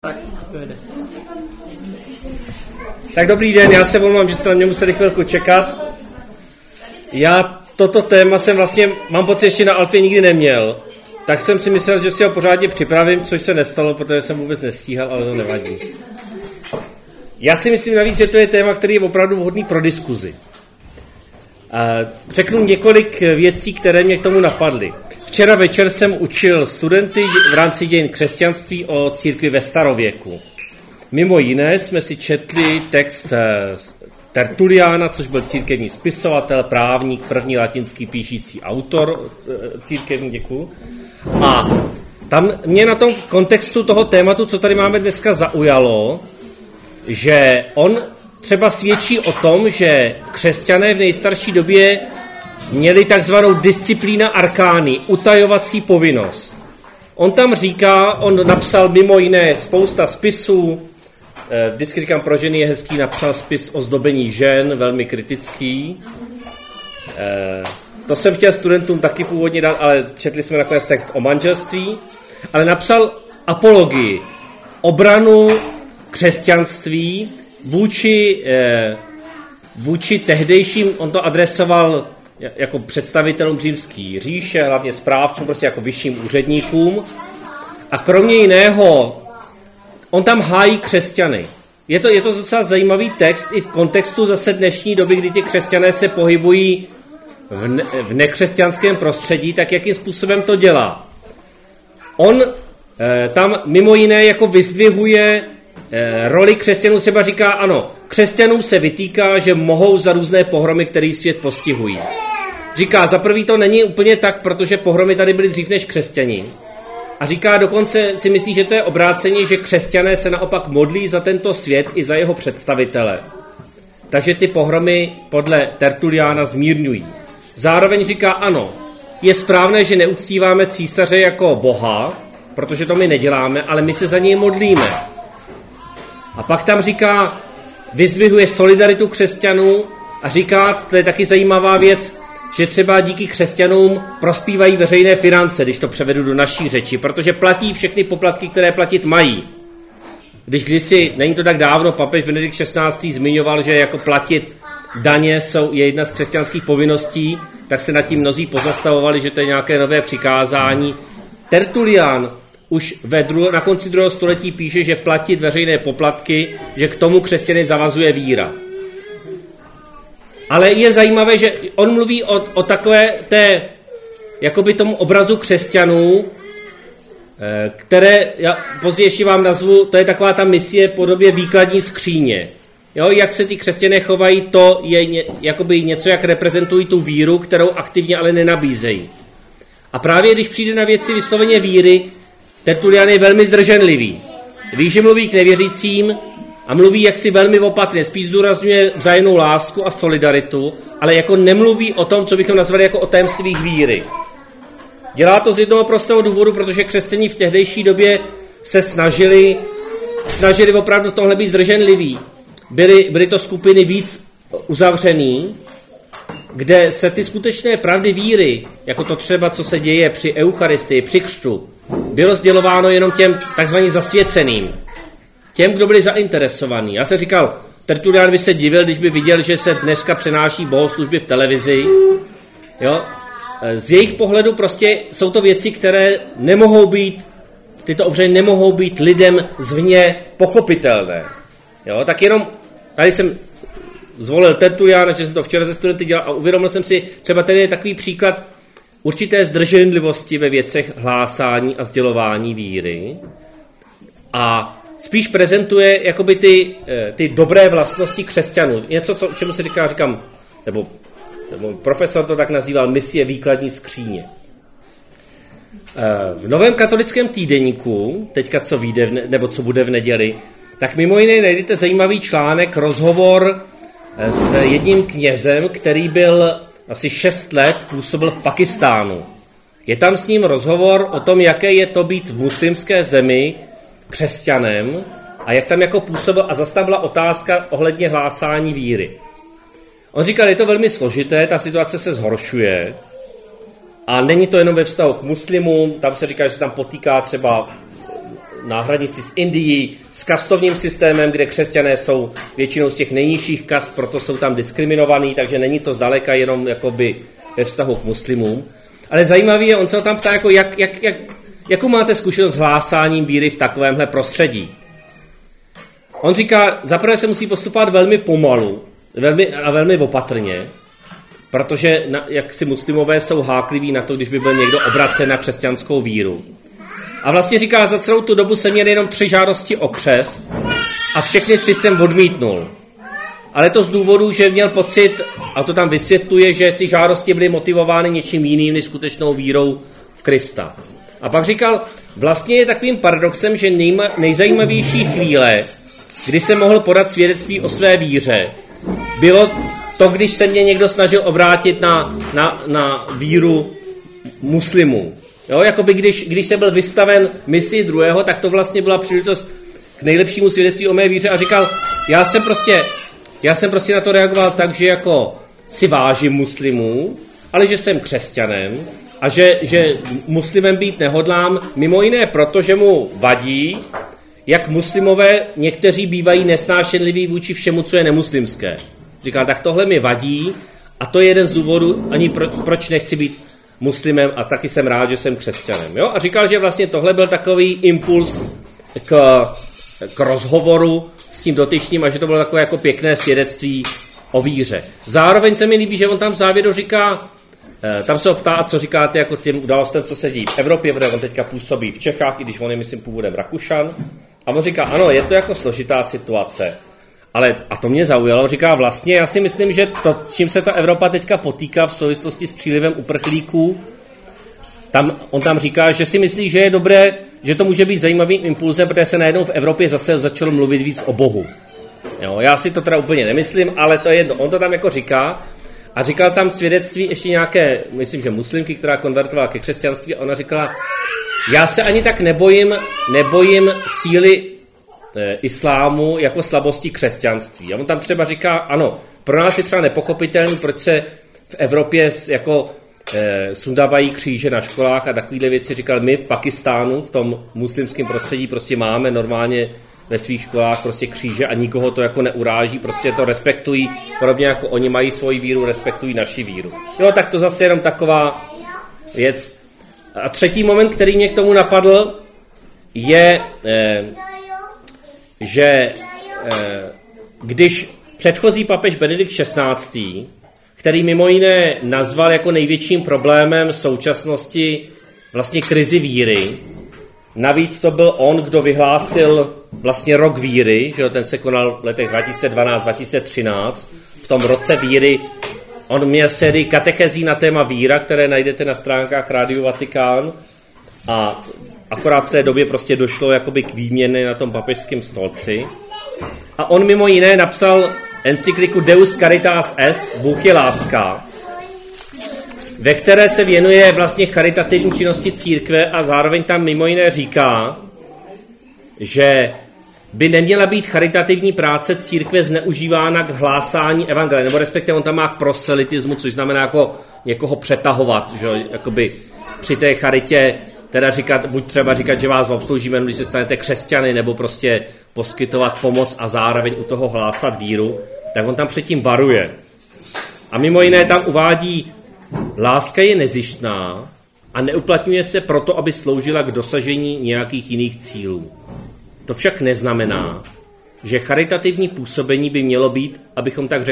Tak dobrý den, já se volám, že jste na mě museli chvilku čekat. Já toto téma jsem vlastně, mám pocit, ještě na Alfě nikdy neměl. Tak jsem si myslel, že si ho pořádně připravím, což se nestalo, protože jsem vůbec nestíhal, ale to nevadí. Já si myslím navíc, že to je téma, který je opravdu vhodný pro diskuzi. Řeknu několik věcí, které mě k tomu napadly. Včera večer jsem učil studenty v rámci dějin křesťanství o církvi ve starověku. Mimo jiné jsme si četli text Tertuliana, což byl církevní spisovatel, právník, první latinský píšící autor církevní, děkuju. A tam mě na tom kontextu toho tématu, co tady máme dneska, zaujalo, že on třeba svědčí o tom, že křesťané v nejstarší době měli takzvanou disciplína arkány, utajovací povinnost. On tam říká, on napsal mimo jiné spousta spisů, vždycky říkám, pro ženy je hezký, napsal spis o zdobení žen, velmi kritický. To jsem chtěl studentům taky původně dát, ale četli jsme nakonec text o manželství. Ale napsal apologii, obranu křesťanství vůči tehdejším, on to adresoval jako představitelům římské říše, hlavně správcům, prostě jako vyšším úředníkům. A kromě jiného, on tam hájí křesťany. Je to docela zajímavý text i v kontextu zase dnešní doby, kdy ti křesťané se pohybují v nekřesťanském prostředí, tak jakým způsobem to dělá. On tam mimo jiné jako vyzdvihuje roli křesťanů, třeba říká, ano, křesťanům se vytýká, že mohou za různé pohromy, které svět postihují. Říká, za prvý to není úplně tak, protože pohromy tady byly dřív než křesťani. A říká, dokonce si myslí, že to je obráceně, že křesťané se naopak modlí za tento svět i za jeho představitele. Takže ty pohromy podle Tertuliana zmírňují. Zároveň říká, ano, je správné, že neuctíváme císaře jako boha, protože to my neděláme, ale my se za něj modlíme. A pak tam říká, vyzdvihuje solidaritu křesťanů a říká, to je taky zajímavá věc, že třeba díky křesťanům prospívají veřejné finance, když to převedu do naší řeči, protože platí všechny poplatky, které platit mají. Když kdysi, není to tak dávno, papež Benedikt XVI. Zmiňoval, že jako platit daně je jedna z křesťanských povinností, tak se nad tím mnozí pozastavovali, že to je nějaké nové přikázání. Tertulian už na konci 2. století píše, že platit veřejné poplatky, že k tomu křesťany zavazuje víra. Ale je zajímavé, že on mluví o takové té, jakoby tomu obrazu křesťanů, které, já později ještě vám nazvu, to je taková ta misie v podobě výkladní skříně. Jo, jak se ty křesťané chovají, to je jakoby něco, jak reprezentují tu víru, kterou aktivně ale nenabízejí. A právě když přijde na věci vysloveně víry, Tertulian je velmi zdrženlivý. Ví, že mluví k nevěřícím a mluví jaksi velmi opatrně, spíš zdůrazňuje vzájemnou lásku a solidaritu, ale jako nemluví o tom, co bychom nazvali jako o tajemstvích víry. Dělá to z jednoho prostého důvodu, protože křesťané v tehdejší době se snažili opravdu v tomhle být zdrženliví. Byly to skupiny víc uzavřený, kde se ty skutečné pravdy víry, jako to třeba, co se děje při eucharistii, při křtu, bylo sdělováno jenom těm takzvaně zasvěceným. Těm, kdo byli zainteresovaní. Já jsem říkal, Tertulian by se divil, když by viděl, že se dneska přenáší bohoslužby v televizi. Jo? Z jejich pohledu prostě jsou to věci, které nemohou být, tyto obřady nemohou být lidem zvně pochopitelné. Jo? Tak jenom, tady jsem zvolil Tertuliana, že jsem to včera ze studenty dělal a uvědomil jsem si, třeba tady je takový příklad určité zdrženlivosti ve věcech hlásání a sdělování víry a spíš prezentuje jakoby ty dobré vlastnosti křesťanů. Něco, čemu se říkám, nebo profesor to tak nazýval, misie výkladní skříně. V Novém katolickém týdeníku, teďka co vyjde, nebo co bude v neděli, tak mimo jiné najdete zajímavý článek, rozhovor s jedním knězem, který byl asi 6 let působil v Pakistánu. Je tam s ním rozhovor o tom, jaké je to být v muslimské zemi křesťanem a jak tam jako působil a zase tam byla otázka ohledně hlásání víry. On říkal, je to velmi složité, ta situace se zhoršuje a není to jenom ve vztahu k muslimům, tam se říká, že se tam potýká třeba náhradníci z Indii, s kastovním systémem, kde křesťané jsou většinou z těch nejnižších kast, proto jsou tam diskriminovaný, takže není to zdaleka jenom jakoby ve vztahu k muslimům. Ale zajímavý je, on se tam ptá, jako jakou máte zkušenost s hlásáním víry v takovémhle prostředí. On říká, zaprvé se musí postupovat velmi pomalu a velmi opatrně, protože jak si muslimové jsou hákliví na to, když by byl někdo obracen na křesťanskou víru. A vlastně říká, za celou tu dobu jsem měl jenom 3 žádosti o křest a všechny 3 jsem odmítnul. Ale to z důvodu, že měl pocit, a to tam vysvětluje, že ty žádosti byly motivovány něčím jiným než skutečnou vírou v Krista. A pak říkal, vlastně je takovým paradoxem, že nejzajímavější chvíle, kdy jsem mohl podat svědectví o své víře, bylo to, když se mě někdo snažil obrátit na víru muslimů. Jo, jakoby když jsem byl vystaven misi druhého, tak to vlastně byla příležitost k nejlepšímu svědectví o mé víře a říkal, já jsem prostě na to reagoval tak, že jako si vážím muslimů, ale že jsem křesťanem a že muslimem být nehodlám, mimo jiné proto, že mu vadí, jak muslimové někteří bývají nesnášenliví vůči všemu, co je nemuslimské. Říkal, tak tohle mi vadí a to je jeden z důvodů, ani proč nechci být muslimem a taky jsem rád, že jsem křesťanem. Jo? A říkal, že vlastně tohle byl takový impuls k rozhovoru s tím dotyčným a že to bylo takové jako pěkné svědectví o víře. Zároveň se mi líbí, že on tam v závěru říká, tam se ho ptá, co říkáte jako těm událostem, co se dějí v Evropě, protože on teďka působí v Čechách, i když on je, myslím, původem Rakušan. A on říká, ano, je to jako složitá situace, ale, a to mě zaujalo, říká vlastně, já si myslím, že to, s čím se ta Evropa teďka potýká v souvislosti s přílivem uprchlíků, on tam říká, že si myslí, že je dobré, že to může být zajímavým impulzem, protože se najednou v Evropě zase začalo mluvit víc o Bohu. Jo, já si to teda úplně nemyslím, ale to je jedno. On to tam jako říká a říkal tam svědectví ještě nějaké, myslím, že muslimky, která konvertovala ke křesťanství a ona říkala, já se ani tak nebojím síly islámu jako slabosti křesťanství. A on tam třeba říká, ano, pro nás je třeba nepochopitelný, proč se v Evropě jako sundávají kříže na školách a takovýhle věci. Říkal, my v Pakistánu, v tom muslimském prostředí prostě máme normálně ve svých školách prostě kříže a nikoho to jako neuráží, prostě to respektují, podobně jako oni mají svoji víru, respektují naši víru. Jo, tak to zase jenom taková věc. A třetí moment, který mě k tomu napadl, je, že když předchozí papež Benedikt XVI., který mimo jiné nazval jako největším problémem současnosti vlastně krizi víry, navíc to byl on, kdo vyhlásil vlastně rok víry, že ten se konal v letech 2012-2013, v tom roce víry on měl sérii katechezí na téma víra, které najdete na stránkách Rádiu Vatikán a akorát v té době prostě došlo jakoby k výměně na tom papežském stolci. A on mimo jiné napsal encykliku Deus Caritas Est, Bůh je láska, ve které se věnuje vlastně charitativní činnosti církve a zároveň tam mimo jiné říká, že by neměla být charitativní práce církve zneužívána k hlásání evangelia, nebo respektive on tam má k proselitismu, což znamená jako někoho přetahovat, že jakoby při té charitě teda buď třeba říkat, že vás obsloužíme, když se stanete křesťany, nebo prostě poskytovat pomoc a zároveň u toho hlásat víru, tak on tam předtím varuje. A mimo jiné tam uvádí, láska je nezištná a neuplatňuje se proto, aby sloužila k dosažení nějakých jiných cílů. To však neznamená, že charitativní působení by mělo být, abychom tak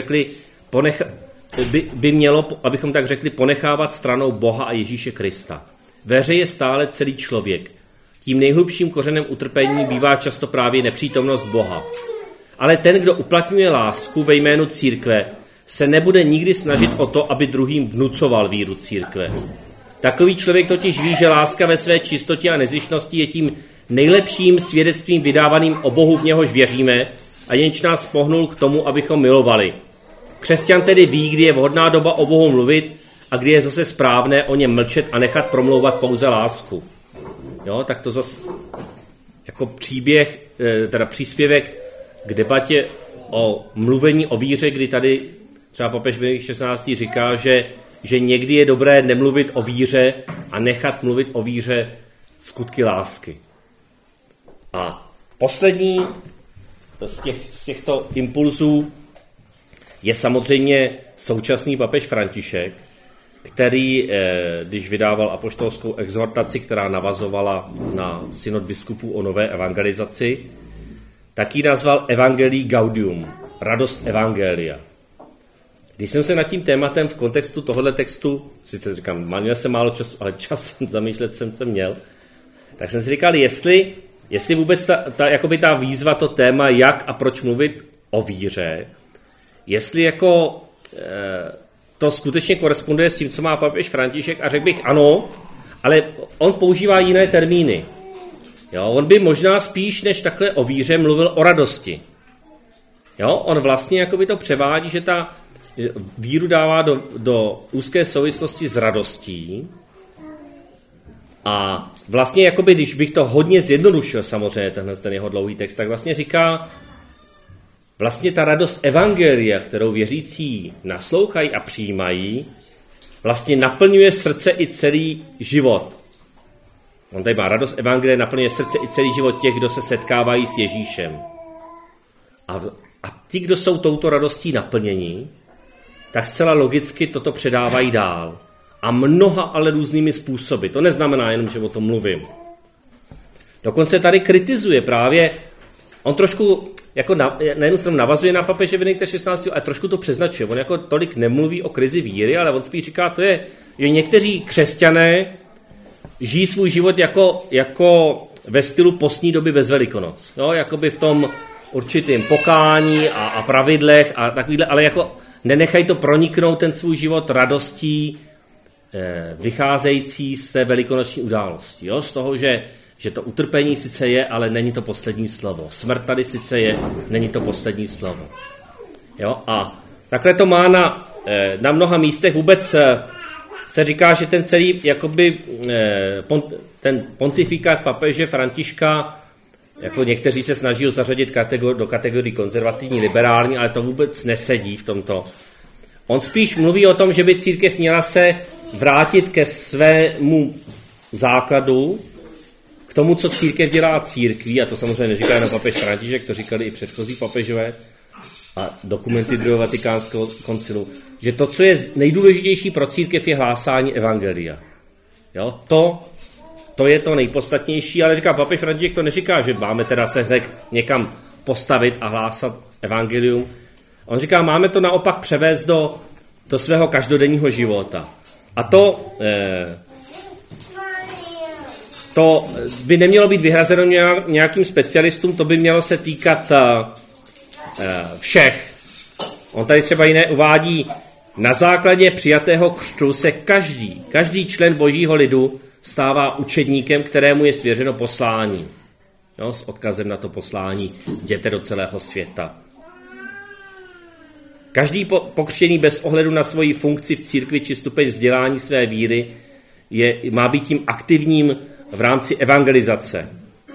řekli, ponechávat stranou Boha a Ježíše Krista. Ve hře je stále celý člověk. Tím nejhlubším kořenem utrpení bývá často právě nepřítomnost Boha. Ale ten, kdo uplatňuje lásku ve jménu církve, se nebude nikdy snažit o to, aby druhým vnucoval víru církve. Takový člověk totiž ví, že láska ve své čistotě a nezištnosti je tím nejlepším svědectvím vydávaným o Bohu, v něhož věříme, a jenž nás pohnul k tomu, abychom milovali. Křesťan tedy ví, kdy je vhodná doba o Bohu mluvit a kdy je zase správné o něm mlčet a nechat promlouvat pouze lásku. Jo, tak to zase jako příspěvek k debatě o mluvení o víře, kdy tady třeba papež Benedikt XVI. Říká, že někdy je dobré nemluvit o víře a nechat mluvit o víře skutky lásky. A poslední z těchto impulzů je samozřejmě současný papež František, který, když vydával apoštolskou exhortaci, která navazovala na synod biskupů o nové evangelizaci, tak ji nazval Evangelii Gaudium, radost evangelia. Když jsem se nad tím tématem v kontextu tohoto textu, sice říkám, měl jsem málo času, ale čas zamýšlet jsem se měl, tak jsem si říkal, jestli vůbec ta výzva, to téma, jak a proč mluvit o víře, jestli jako to skutečně koresponduje s tím, co má papež František, a řekl bych ano, ale on používá jiné termíny. Jo, on by možná spíš než takhle o víře mluvil o radosti. Jo, on vlastně jakoby to převádí, že ta víru dává do úzké souvislosti s radostí. A vlastně, jakoby, když bych to hodně zjednodušil, samozřejmě ten jeho dlouhý text, tak vlastně říká, vlastně ta radost evangelia, kterou věřící naslouchají a přijímají, vlastně naplňuje srdce i celý život. On tady má radost evangelia, naplňuje srdce i celý život těch, kdo se setkávají s Ježíšem. A ti, kdo jsou touto radostí naplnění, tak zcela logicky toto předávají dál. A mnoha ale různými způsoby. To neznamená jenom, že o tom mluvím. Dokonce tady kritizuje právě, on trošku jako na jednu stranu navazuje na papeže Benedikta XVI, ale trošku to přeznačuje. On jako tolik nemluví o krizi víry, ale on spíš říká, to je, že někteří křesťané žijí svůj život jako ve stylu postní doby bez Velikonoc. Jo, jakoby v tom určitým pokání a pravidlech a takovýhle, ale jako nenechají to proniknout ten svůj život radostí vycházející z té velikonoční události. Jo? Z toho, že to utrpení sice je, ale není to poslední slovo. Smrt tady sice je, není to poslední slovo. Jo? A takhle to má na mnoha místech. Vůbec se říká, že ten celý jakoby, ten pontifikát papeže Františka, jako někteří se snaží ho zařadit do kategorii konzervativní, liberální, ale to vůbec nesedí v tomto. On spíš mluví o tom, že by církev měla se vrátit ke svému základu, k tomu, co církev dělá církví, a to samozřejmě neříká jenom papež František, to říkali i předchozí papežové a dokumenty druhého vatikánského koncilu, že to, co je nejdůležitější pro církev, je hlásání evangelia. Jo, to je to nejpodstatnější, ale říká papež František, to neříká, že máme teda se hned někam postavit a hlásat evangelium. On říká, máme to naopak převést do svého každodenního života. A to by nemělo být vyhrazeno nějakým specialistům, to by mělo se týkat všech. On tady třeba jiné uvádí, na základě přijatého křtu se každý člen božího lidu stává učedníkem, kterému je svěřeno poslání. Jo, s odkazem na to poslání jděte do celého světa. Každý pokřtěný bez ohledu na svoji funkci v církvi či stupeň vzdělání své víry má být tím aktivním v rámci evangelizace.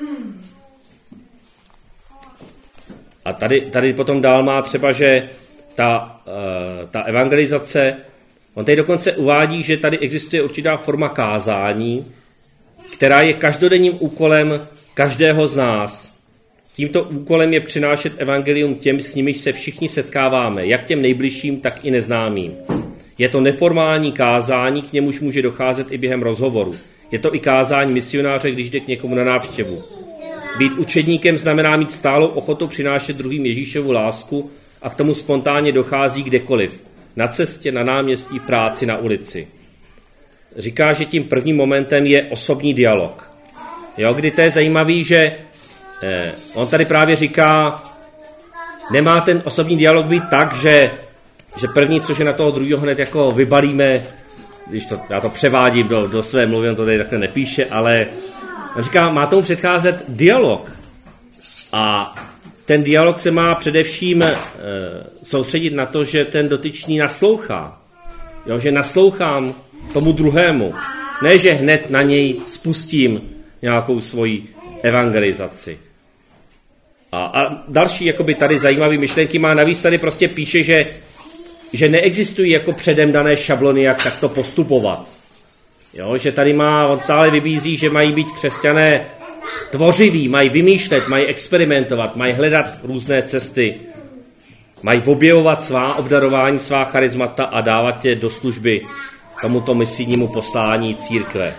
A tady potom dál má třeba, že ta evangelizace, on tady dokonce uvádí, že tady existuje určitá forma kázání, která je každodenním úkolem každého z nás. Tímto úkolem je přinášet evangelium těm, s nimiž se všichni setkáváme, jak těm nejbližším, tak i neznámým. Je to neformální kázání, k němuž může docházet i během rozhovoru. Je to i kázání misionáře, když jde k někomu na návštěvu. Být učedníkem znamená mít stálou ochotu přinášet druhým Ježíšovu lásku a k tomu spontánně dochází kdekoliv. Na cestě, na náměstí, v práci, na ulici. Říká, že tím prvním momentem je osobní dialog. Jo, kdy to je zajímavý, že on tady právě říká, nemá ten osobní dialog být tak, že první, což je na toho druhého hned jako vybalíme, když já to převádím do své mluvy, on to tady takhle nepíše, ale on říká, má tomu předcházet dialog. A ten dialog se má především soustředit na to, že ten dotyčný naslouchá. Jo, že naslouchám tomu druhému. Ne, že hned na něj spustím nějakou svoji evangelizaci. A další jakoby tady zajímavé myšlenky má, navíc tady prostě píše, že neexistují jako předem dané šablony, jak takto postupovat. Jo, že tady on stále vybízí, že mají být křesťané tvořiví, mají vymýšlet, mají experimentovat, mají hledat různé cesty, mají objevovat svá obdarování, svá charismata a dávat je do služby tomuto misijnímu poslání církve.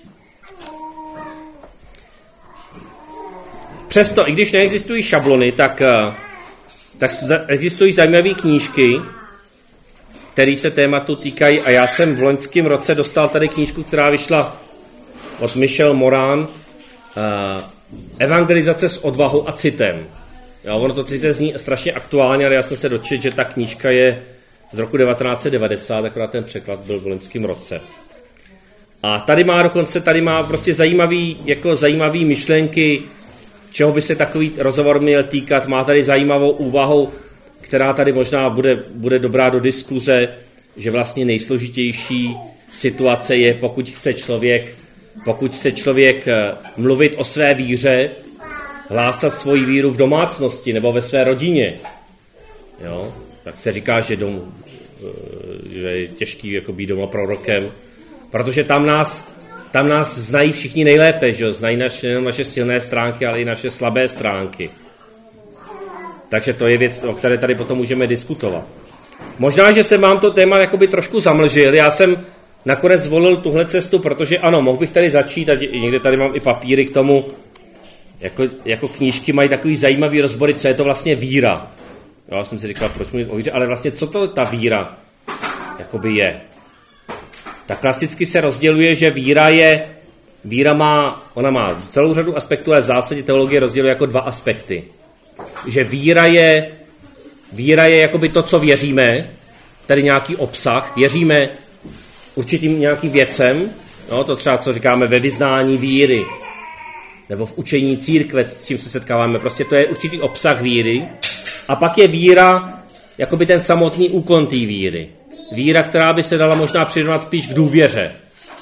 Přesto, i když neexistují šablony, tak existují zajímavé knížky, které se tématu týkají, a já jsem v loňském roce dostal tady knížku, která vyšla od Michelle Moran, Evangelizace s odvahou a citem. Jo, ono to sice zní strašně aktuálně, ale já jsem se dočetl, že ta knížka je z roku 1990, akorát ten překlad byl v loňském roce. A tady má prostě zajímavý myšlenky, čeho by se takový rozhovor měl týkat. Má tady zajímavou úvahu, která tady možná bude dobrá do diskuze, že vlastně nejsložitější situace je, pokud chce člověk mluvit o své víře, hlásat svoji víru v domácnosti nebo ve své rodině. Jo? Tak se říká, že je těžký jako být doma prorokem, protože tam nás znají všichni nejlépe, že? Znají nejenom naše silné stránky, ale i naše slabé stránky. Takže to je věc, o které tady potom můžeme diskutovat. Možná, že jsem vám to téma jakoby trošku zamlžil. Já jsem nakonec zvolil tuhle cestu, protože ano, mohl bych tady začít, a někde tady mám i papíry k tomu, jako knížky mají takový zajímavý rozbory, co je to vlastně víra. Já jsem si říkal, proč mluvit o víře, ale vlastně co to ta víra jakoby je. Tak klasicky se rozděluje, že víra má celou řadu aspektů, ale v zásadě teologie rozděluje jako dva aspekty. Že víra je jakoby to, co věříme, tedy nějaký obsah, věříme určitým nějakým věcem, no, to třeba, co říkáme ve vyznání víry, nebo v učení církve, s čím se setkáváme, prostě to je určitý obsah víry. A pak je víra, jakoby ten samotný úkon té víry. Víra, která by se dala možná přirovnat spíš k důvěře.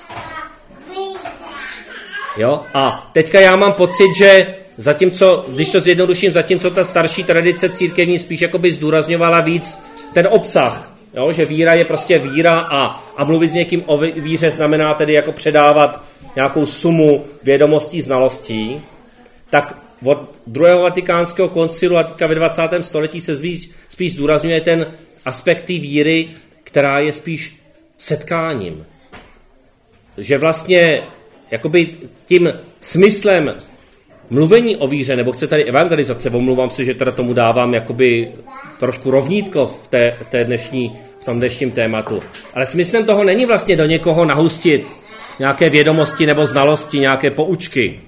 Jo? A teďka já mám pocit, že když to zjednoduším, zatímco ta starší tradice církevní spíš jakoby zdůrazňovala víc ten obsah, jo? Že víra je prostě víra a mluvit s někým o víře znamená tedy jako předávat nějakou sumu vědomostí, znalostí, tak od druhého vatikánského koncilu a teďka ve 20. století se spíš zdůrazňuje ten aspekt té víry, která je spíš setkáním. Že vlastně jakoby tím smyslem mluvení o víře, nebo chce tady evangelizace, omluvám se, že teda tomu dávám jakoby trošku rovnítko v tom dnešním tématu. Ale smyslem toho není vlastně do někoho nahustit nějaké vědomosti nebo znalosti, nějaké poučky.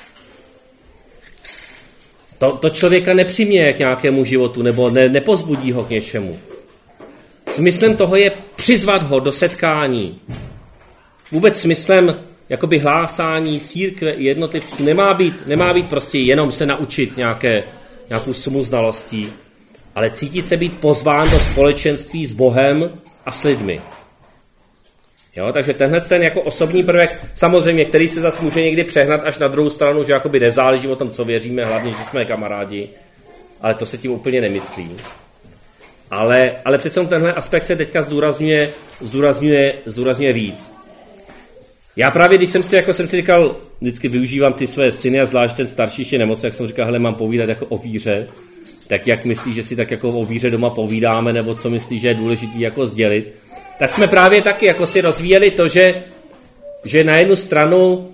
To člověka nepřiměje k nějakému životu nebo nepozbudí ho k něčemu. Smyslem toho je přizvat ho do setkání. Vůbec smyslem jakoby hlásání církve i jednotlivců nemá být prostě jenom se naučit nějakou sumu znalostí, ale cítit se být pozván do společenství s Bohem a s lidmi. Jo, takže tenhle ten jako osobní prvek, samozřejmě, který se zase může někdy přehnat až na druhou stranu, že jakoby nezáleží o tom, co věříme, hlavně, že jsme kamarádi, ale to se tím úplně nemyslí. Ale přece tenhle aspekt se teďka zdůrazňuje víc. Já právě, když jsem si říkal, vždycky využívám ty své syny a zvlášť ten starší je nemocný, jak jsem říkal, hele, mám povídat jako o víře, tak jak myslíš, že si tak jako o víře doma povídáme, nebo co myslíš, že je důležitý jako sdělit, tak jsme právě taky jako si rozvíjeli to, že na jednu stranu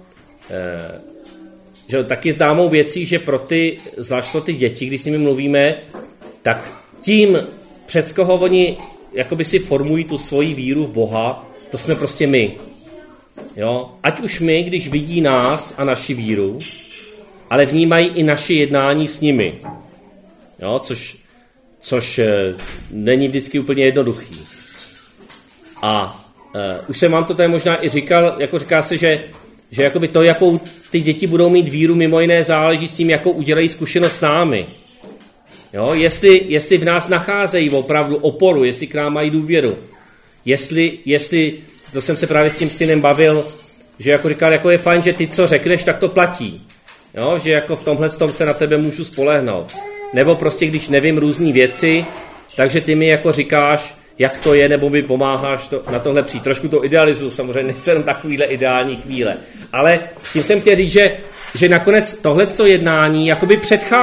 že taky známou věcí, že zvlášť pro ty děti, když s nimi mluvíme, tak tím, přes koho oni jakoby si formují tu svoji víru v Boha, to jsme prostě my. Jo? Ať už my, když vidí nás a naši víru, ale vnímají i naše jednání s nimi. Jo? Což není vždycky úplně jednoduchý. A už jsem vám to tady možná i říkal, jako říká se, že jakoby to, jakou ty děti budou mít víru, mimo jiné záleží s tím, jakou udělají zkušenost s námi. Jo? Jestli v nás nacházejí opravdu oporu, jestli k nám mají důvěru. Jestli to jsem se právě s tím synem bavil, že jako říkal, jako je fajn, že ty, co řekneš, tak to platí. Jo? Že jako v tomhle tom se na tebe můžu spolehnout. Nebo prostě, když nevím různý věci, takže ty mi jako říkáš, jak to je, nebo mi pomáháš na tohle přijít. Trošku to idealizuju, samozřejmě nejsem takovýhle ideální chvíle. Ale tím jsem chtěl říct, že nakonec tohleto jednání jakoby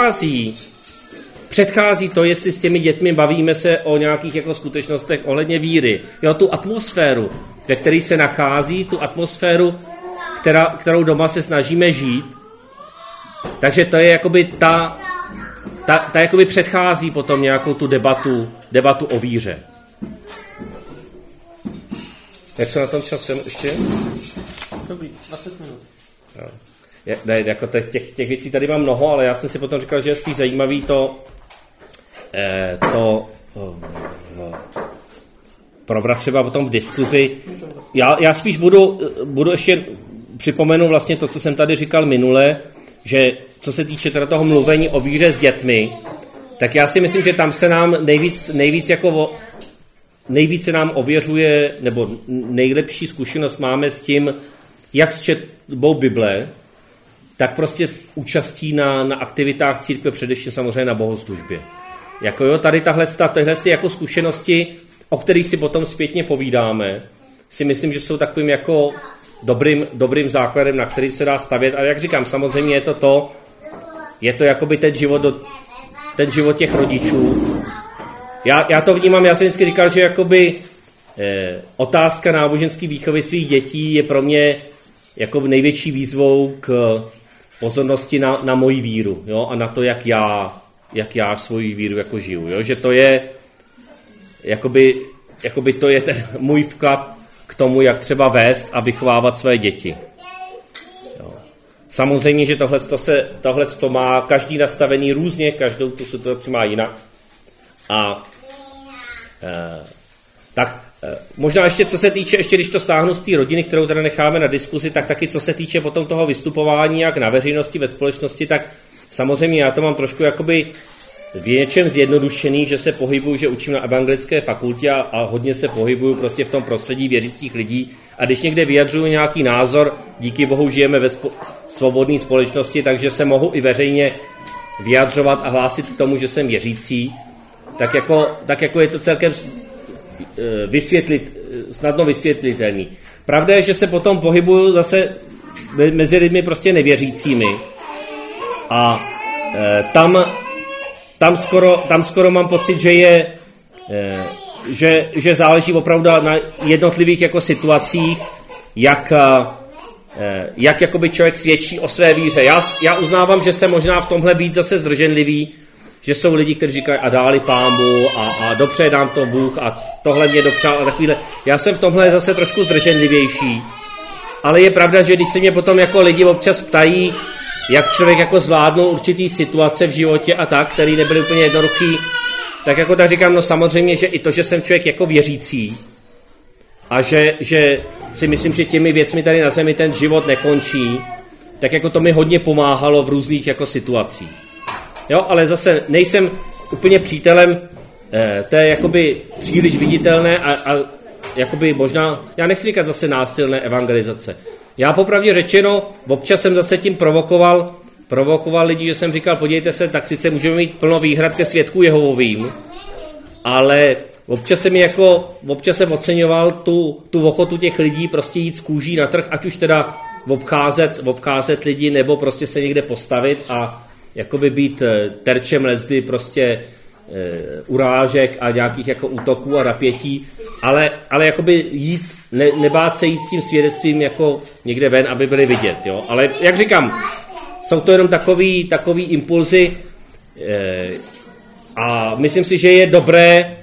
předchází to, jestli s těmi dětmi bavíme se o nějakých jako skutečnostech ohledně víry. Jo, tu atmosféru, ve které se nachází, tu atmosféru, kterou doma se snažíme žít. Takže to je jakoby ta jakoby předchází potom nějakou tu debatu o víře. Jak se na tom časem ještě? Dobrý, 20 minut. No. Ne, jako těch věcí tady mám mnoho, ale já jsem si potom říkal, že je spíš zajímavý probrat třeba potom v diskuzi. Já spíš budu ještě připomenu vlastně to, co jsem tady říkal minule, že co se týče teda toho mluvení o víře s dětmi, tak já si myslím, že tam se nám nejvíc se nám ověřuje, nebo nejlepší zkušenost máme s tím, jak s četbou Bible, tak prostě v účastí na aktivitách církve, především samozřejmě na bohoslužbě. Jako jo, tady tyhle jako zkušenosti, o kterých si potom zpětně povídáme, si myslím, že jsou takovým jako dobrým základem, na který se dá stavět. A jak říkám, samozřejmě je to jakoby ten život těch rodičů. Já to vnímám, já jsem vždycky říkal, že jakoby otázka náboženské výchovy svých dětí je pro mě jako největší výzvou k pozornosti na moji víru, jo, a na to, jak já svoji víru jako žiju, jo, že to je jakoby to je ten můj vklad k tomu, jak třeba vést a vychovávat své děti. Jo. Samozřejmě, že tohle má každý nastavený různě, každou tu situaci má jinak. A možná ještě co se týče, ještě když to stáhnu z té rodiny, kterou tady necháme na diskuzi, tak taky co se týče potom toho vystupování jak na veřejnosti, ve společnosti, tak samozřejmě já to mám trošku jakoby v něčem zjednodušený, že se pohybuju, že učím na evangelické fakultě a hodně se pohybuju prostě v tom prostředí věřících lidí a když někde vyjadřuju nějaký názor, díky bohu žijeme ve svobodné společnosti, takže se mohu i veřejně vyjadřovat a hlásit k tomu, že jsem věřící, tak jako je to celkem snadno vysvětlitelný. Pravda je, že se potom pohybuju zase mezi lidmi prostě nevěřícími a tam skoro mám pocit, že záleží opravdu na jednotlivých jako situacích, jak jakoby člověk svědčí o své víře. Já uznávám, že jsem možná v tomhle být zase zdrženlivý, že jsou lidi, kteří říkají a dáli Pámu a dopřeje nám to Bůh a tohle mě dopřál a takovýhle. Já jsem v tomhle zase trošku zdrženlivější. Ale je pravda, že když se mě potom jako lidi občas ptají, jak člověk jako zvládnul určitý situace v životě a tak, který nebyly úplně jednoduchý, tak jako tak říkám, no samozřejmě, že i to, že jsem člověk jako věřící a že si myslím, že těmi věcmi tady na zemi ten život nekončí, tak jako to mi hodně pomáhalo v různých jako situacích. Jo, ale zase nejsem úplně přítelem té jakoby příliš viditelné a jakoby možná, já nechci říkat zase násilné evangelizace. Já popravdě řečeno, občas jsem zase tím provokoval lidi, že jsem říkal, podívejte se, tak sice můžeme mít plno výhrad ke svědků Jehovovým, ale občas jsem oceňoval tu ochotu těch lidí prostě jít z kůží na trh, ať už teda obcházet lidi, nebo prostě se někde postavit a jakoby být terčem leckdy prostě urážek a nějakých jako útoků a napětí, ale jakoby jít, nebát se jít s tím svědectvím jako někde ven, aby byli vidět, jo. Ale jak říkám, jsou to jenom takový impulzy a myslím si, že je dobré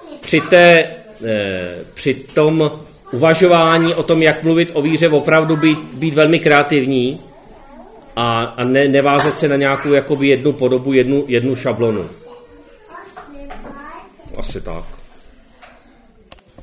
při tom uvažování o tom, jak mluvit o víře, opravdu být velmi kreativní a nevázet se na nějakou jakoby jednu podobu, jednu šablonu. Asi tak.